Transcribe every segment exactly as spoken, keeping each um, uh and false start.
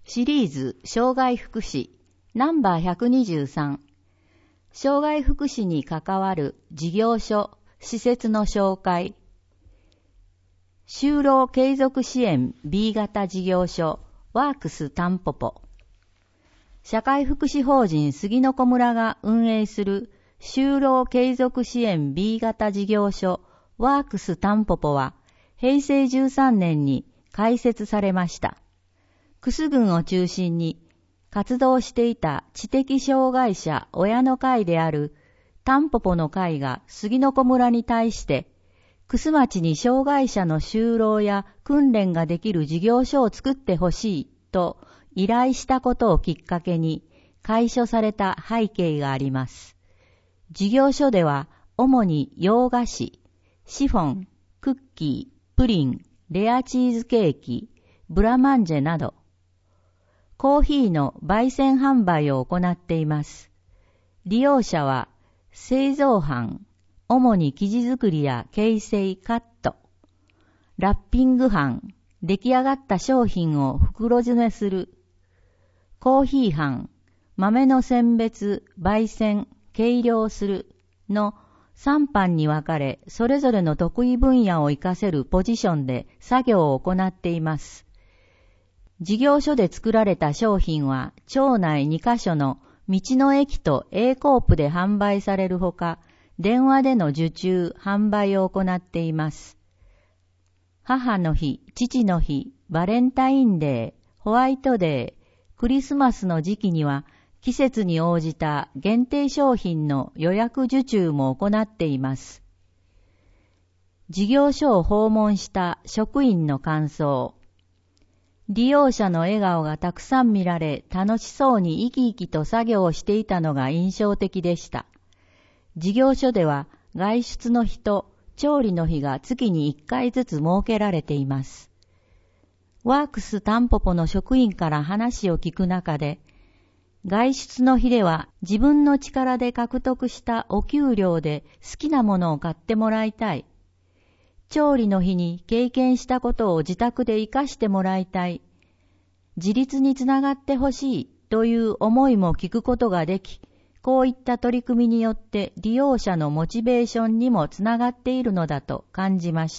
シリーズ障害福祉ナンバーひゃくにじゅうさん、障害福祉に関わる事業所、施設の紹介。就労継続支援 B 型事業所ワークスタンポポ。社会福祉法人杉の子村が運営する就労継続支援 B 型事業所ワークスタンポポはへいせいじゅうさんねんに開設されました。クス郡を中心に活動していた知的障害者親の会であるタンポポの会が杉の子村に対してクス町に障害者の就労や訓練ができる事業所を作ってほしいと依頼したことをきっかけに開所された背景があります。事業所では主に洋菓子、シフォン、クッキー、プリン、レアチーズケーキ、ブラマンジェなどコーヒーの焙煎販売を行っています。利用者は製造班、主に生地作りや形成、カット、ラッピング班、出来上がった商品を袋詰めする、コーヒー班、豆の選別、焙煎、計量するのさん班に分かれ、それぞれの得意分野を活かせるポジションで作業を行っています。事業所で作られた商品は町内にカ所の道の駅と A コープで販売されるほか、電話での受注、販売を行っています。母の日、父の日、バレンタインデー、ホワイトデー、クリスマスの時期には季節に応じた限定商品の予約受注も行っています。事業所を訪問した職員の感想。利用者の笑顔がたくさん見られ、楽しそうに生き生きと作業をしていたのが印象的でした。事業所では外出の日と調理の日が月にいっかいずつ設けられています。ワークスタンポポの職員から話を聞く中で、外出の日では自分の力で獲得したお給料で好きなものを買ってもらいたい。調理の日に経験したことを自宅で活かしてもらいたい。自立につながってほしいという思いも聞くことができ、こういった取り組みによって利用者のモチベーションにもつながっているのだと感じました。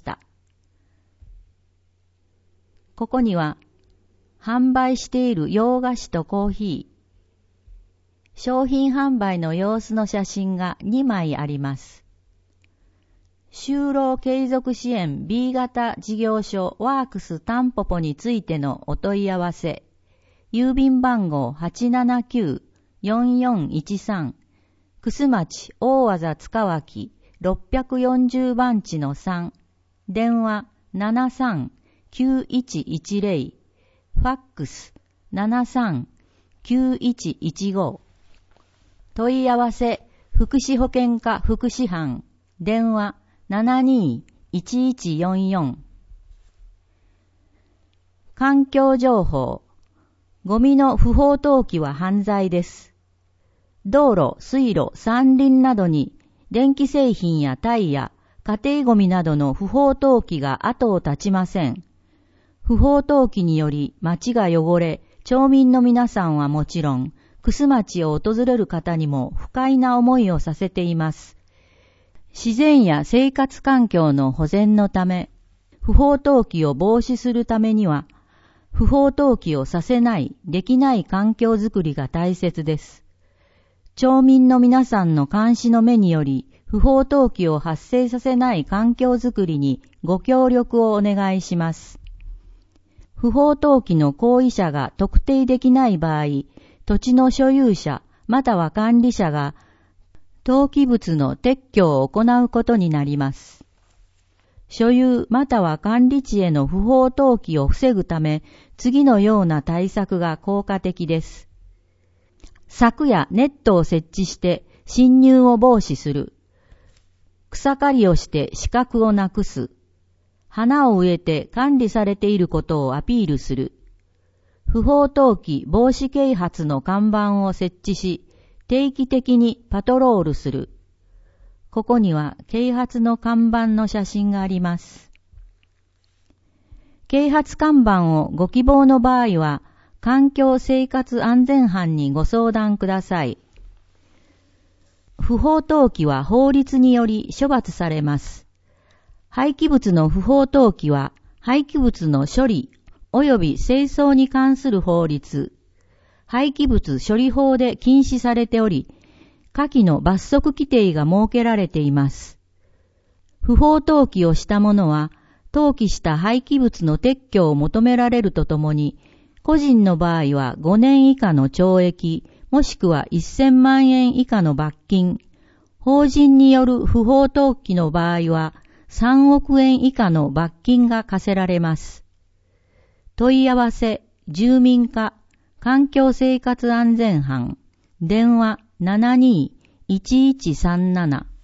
ここには販売している洋菓子とコーヒー、商品販売の様子の写真がにまいあります。就労継続支援 B 型事業所ワークスタンポポについてのお問い合わせ。郵便番号 はちななきゅうよんよんいちさん、楠町大和塚脇ろっぴゃくよんじゅう番地のさん、電話 ななさんきゅういちいちゼロ、ファックス ななさんきゅういちいちご。問い合わせ福祉保健課福祉班、電話ななにいちいちよんよん。環境情報。ゴミの不法投棄は犯罪です。道路、水路、山林などに電気製品やタイヤ、家庭ゴミなどの不法投棄が後を絶ちません。不法投棄により町が汚れ、町民の皆さんはもちろん、楠町を訪れる方にも不快な思いをさせています。自然や生活環境の保全のため、不法投棄を防止するためには、不法投棄をさせない、できない環境づくりが大切です。町民の皆さんの監視の目により、不法投棄を発生させない環境づくりにご協力をお願いします。不法投棄の行為者が特定できない場合、土地の所有者または管理者が投棄物の撤去を行うことになります。所有または管理地への不法投棄を防ぐため、次のような対策が効果的です。柵やネットを設置して侵入を防止する。草刈りをして死角をなくす。花を植えて管理されていることをアピールする。不法投棄防止啓発の看板を設置し、定期的にパトロールする。ここには啓発の看板の写真があります。啓発看板をご希望の場合は、 環境生活安全班にご相談ください。不法投棄は法律により処罰されます。廃棄物の不法投棄は廃棄物の処理及び清掃に関する法律、廃棄物処理法で禁止されており、下記の罰則規定が設けられています。不法投棄をした者は、投棄した廃棄物の撤去を求められるとともに、個人の場合はごねん以下の懲役、もしくはせんまんえん以下の罰金、法人による不法投棄の場合はさんおくえん以下の罰金が課せられます。問い合わせ、住民課、環境生活安全班、電話 ななにーいちいちさんなな